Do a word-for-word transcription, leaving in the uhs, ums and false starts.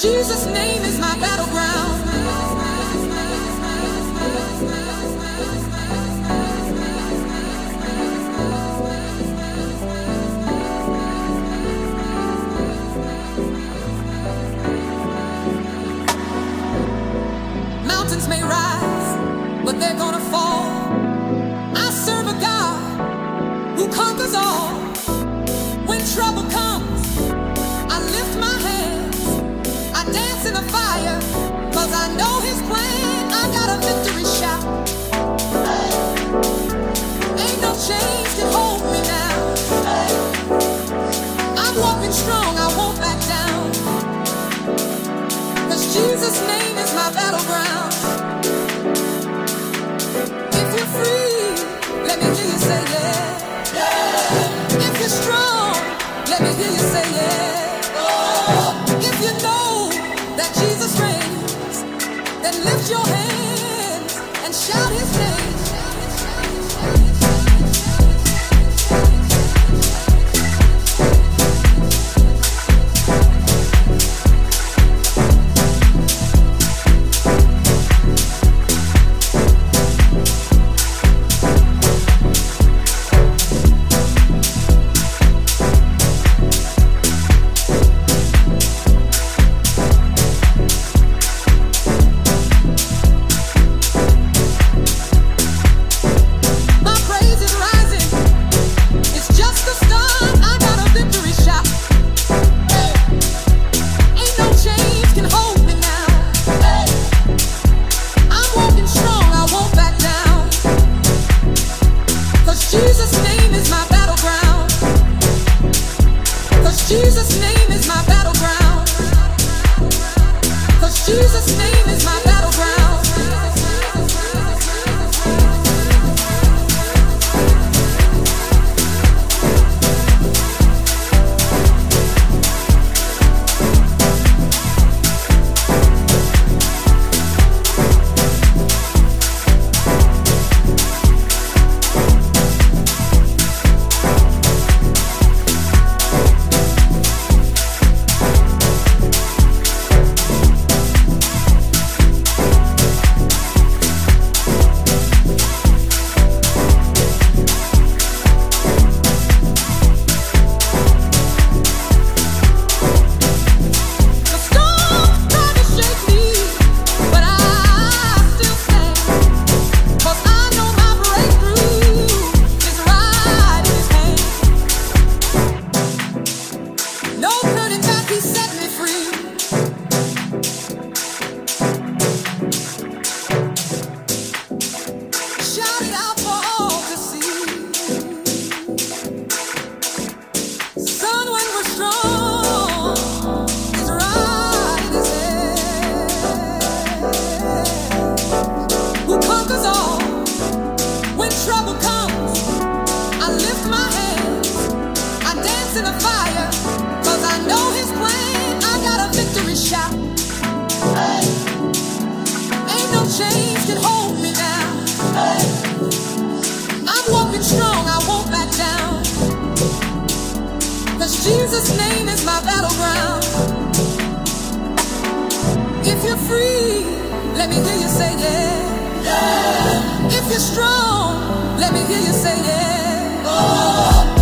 Jesus' name is my battleground. Mountains may rise, but they're gonna fall. I serve a God who conquers all. When trouble comes, I lift my hands, I dance in the fire, cause I know his plan. I got a victory shout. Ain't no chains can hold me now. I'm walking strong, I won't back down, cause Jesus' name is my battleground. If you're free, let me hear you say yeah. Yeah. If you're strong, let me hear you say yeah. Oh. If you know that Jesus reigns, then lift your hands and shout his name. Jesus' name is my battleground. Cause Jesus' name is my battleground. Chains can hold me now. I'm walking strong, I won't back down, cause Jesus' name is my battleground. If you're free, let me hear you say yeah. Yeah. If you're strong, let me hear you say yeah. Oh.